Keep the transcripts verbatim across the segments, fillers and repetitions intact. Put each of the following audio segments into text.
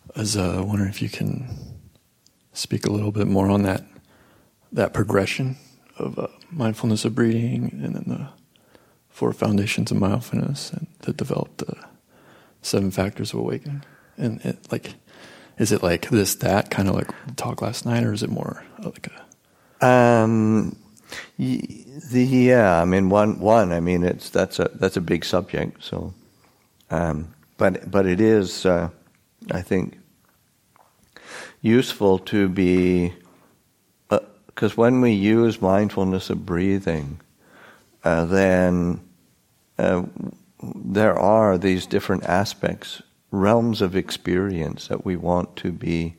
I was uh, wondering if you can speak a little bit more on that that progression of uh, mindfulness of breathing, and then the four foundations of mindfulness, and that developed the seven factors of awakening. And it, like, is it like this, that kind of like talk last night, or is it more like a? Um, the yeah, I mean one one. I mean it's that's a that's a big subject. So, um, but but it is, uh, I think, useful to be, because uh, when we use mindfulness of breathing, uh, then uh, there are these different aspects, realms of experience that we want to be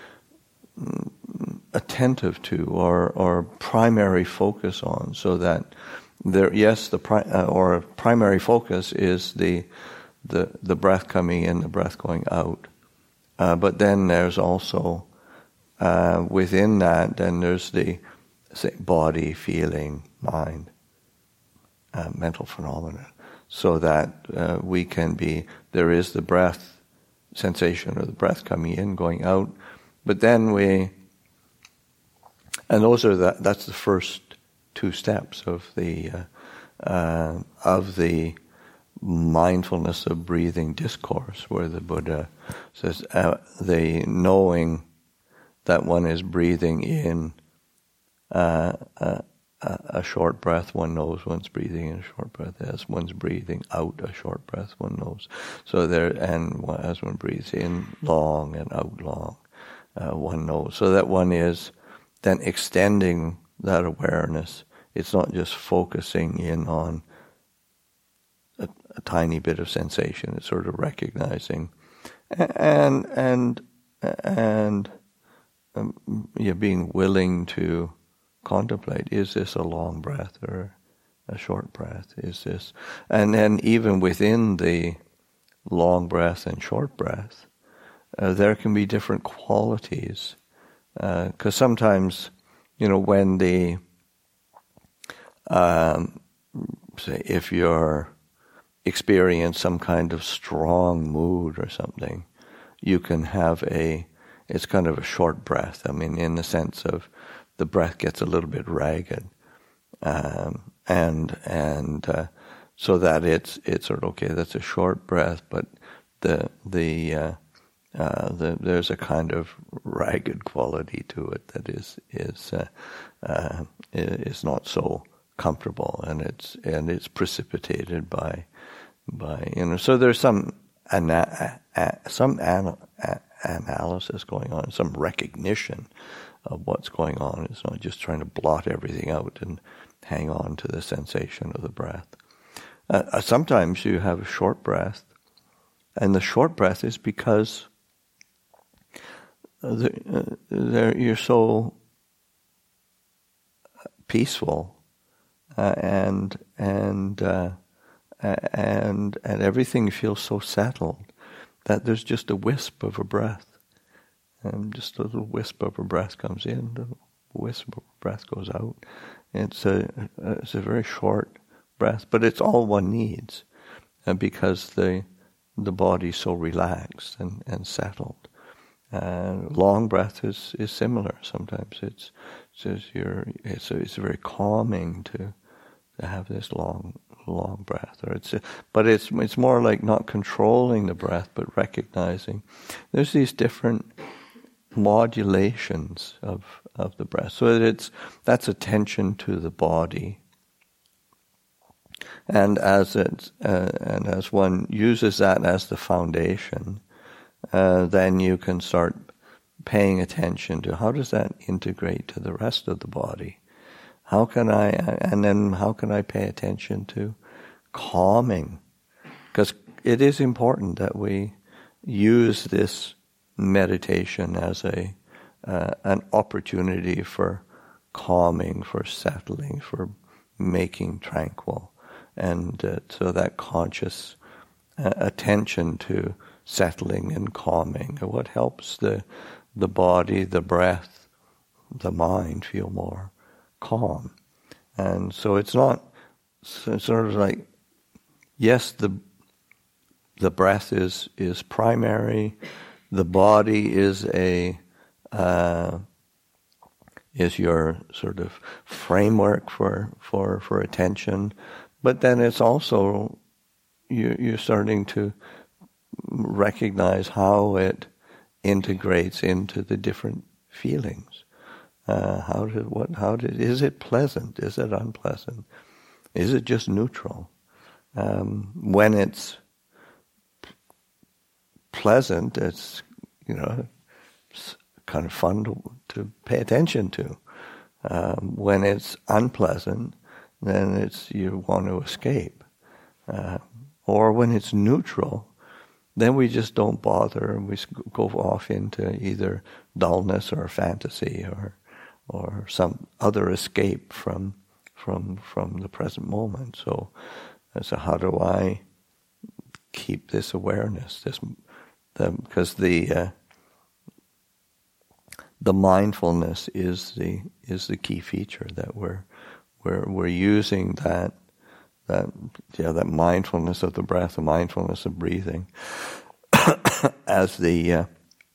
attentive to, or or primary focus on, so that there, yes, the pri- uh, or primary focus is the the the breath coming in, the breath going out. Uh, but then there's also, uh, within that, then there's the, say, body, feeling, mind, uh, mental phenomena, so that uh, we can be, there is the breath sensation, or the breath coming in, going out, but then we, and those are the, that's the first two steps of the, uh, uh, of the mindfulness of breathing discourse, where the Buddha says uh, the knowing that one is breathing in uh, a, a short breath, one knows one's breathing in a short breath. As one's breathing out a short breath, one knows. So there, and as one breathes in long and out long, uh, one knows. So that one is then extending that awareness. It's not just focusing in on A, a tiny bit of sensation. It's sort of recognizing, and and and um, you're being willing to contemplate: is this a long breath or a short breath? Is this, and then even within the long breath and short breath, uh, there can be different qualities. Because uh, sometimes, you know, when the um, say if you're experience some kind of strong mood or something, you can have a, it's kind of a short breath. I mean, in the sense of the breath gets a little bit ragged, um, and and uh, so that it's it's sort of, okay, that's a short breath, but the the uh, uh, the there's a kind of ragged quality to it that is is uh, uh, is not so comfortable, and it's and it's precipitated by by you know. So there's some ana- a- some ana- a- analysis going on, some recognition of what's going on. It's not just trying to blot everything out and hang on to the sensation of the breath. Uh, sometimes you have a short breath, and the short breath is because the, uh, you're so peaceful. Uh, and and uh, and and everything feels so settled that there's just a wisp of a breath, and just a little wisp of a breath comes in, a wisp of a breath goes out. It's a it's a very short breath, but it's all one needs, uh, because the the body's so relaxed and, and settled. Uh, long breath is, is similar. Sometimes it's it's you're it's a, it's very calming to. to have this long, long breath, or it's, but it's it's more like not controlling the breath, but recognizing there's these different modulations of of the breath. So that it's that's attention to the body, and as it uh, and as one uses that as the foundation, uh, then you can start paying attention to how does that integrate to the rest of the body. How can I, and then how can I pay attention to calming? Because it is important that we use this meditation as a uh, an opportunity for calming, for settling, for making tranquil, and uh, so that conscious uh, attention to settling and calming, what helps the the body, the breath, the mind feel more calm. And so it's not so sort of like, yes, the the breath is is primary, the body is a uh, is your sort of framework for for for attention, but then it's also you, you're starting to recognize how it integrates into the different feelings. Uh, how did what? How did? Is it pleasant? Is it unpleasant? Is it just neutral? Um, when it's pleasant, it's you know it's kind of fun to, to pay attention to. Um, when it's unpleasant, then it's you want to escape. Uh, or when it's neutral, then we just don't bother and we go off into either dullness or fantasy or or some other escape from from from the present moment. So, so how do I keep this awareness? This the, because the uh, the mindfulness is the is the key feature that we're we're we're using that. That yeah, that mindfulness of the breath, the mindfulness of breathing, as the uh,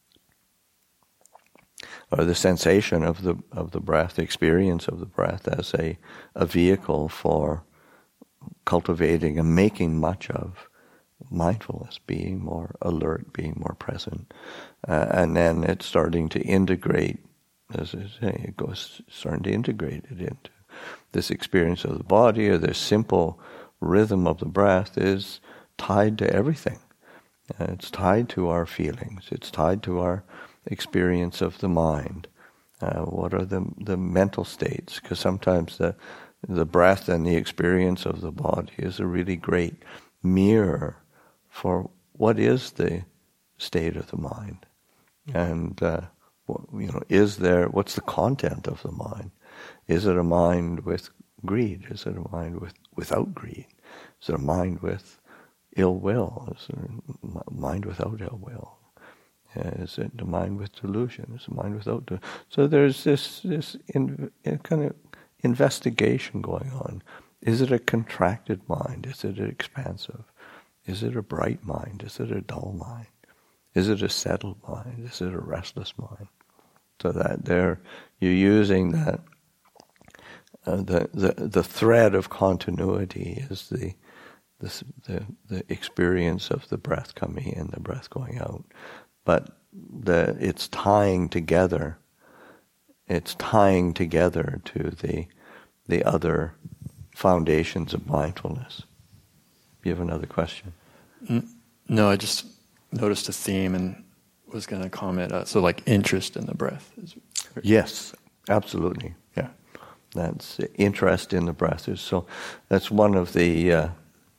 or the sensation of the of the breath, the experience of the breath as a a vehicle for cultivating and making much of mindfulness, being more alert, being more present, uh, and then it's starting to integrate, as I say, it goes starting to integrate it into this experience of the body, or this simple rhythm of the breath is tied to everything. Uh, it's tied to our feelings. It's tied to our experience of the mind. Uh, what are the the mental states? Because sometimes the the breath and the experience of the body is a really great mirror for what is the state of the mind, and uh, you know, is there? What's the content of the mind? Is it a mind with greed? Is it a mind with without greed? Is it a mind with ill will? Is it a mind without ill will? Is it a mind with delusion? Is it a mind without delusion? So there's this this in, in kind of investigation going on. Is it a contracted mind? Is it an expansive? Is it a bright mind? Is it a dull mind? Is it a settled mind? Is it a restless mind? So that there, you're using that. Uh, the, the the thread of continuity is the, the the the experience of the breath coming in, the breath going out, but the it's tying together. It's tying together to the the other foundations of mindfulness. You have another question? No, I just noticed a theme and was going to comment. Uh, so, like interest in the breath. Is yes, absolutely. Yeah. That's interest in the breath. So that's one of the uh,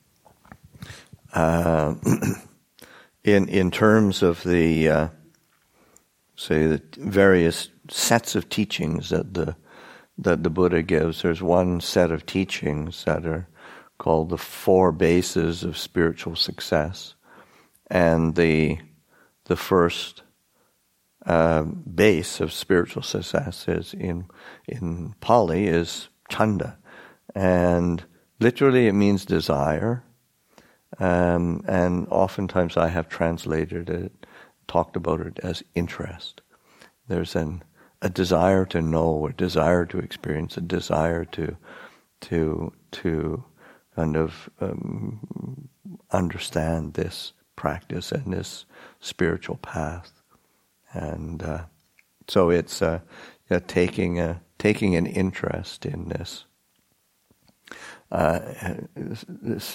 uh, in in terms of the uh, say the various sets of teachings that the that the Buddha gives. There's one set of teachings that are called the four bases of spiritual success, and the the first Uh, base of spiritual success is in in Pali is chanda, and literally it means desire. Um, and oftentimes I have translated it, talked about it as interest. There's an a desire to know, a desire to experience, a desire to to to kind of um, understand this practice and this spiritual path. And uh, so it's uh, yeah, taking a taking an interest in this. Uh, this.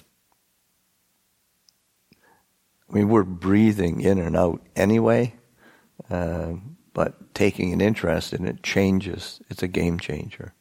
I mean, we're breathing in and out anyway, uh, but taking an interest in it changes. It's a game changer.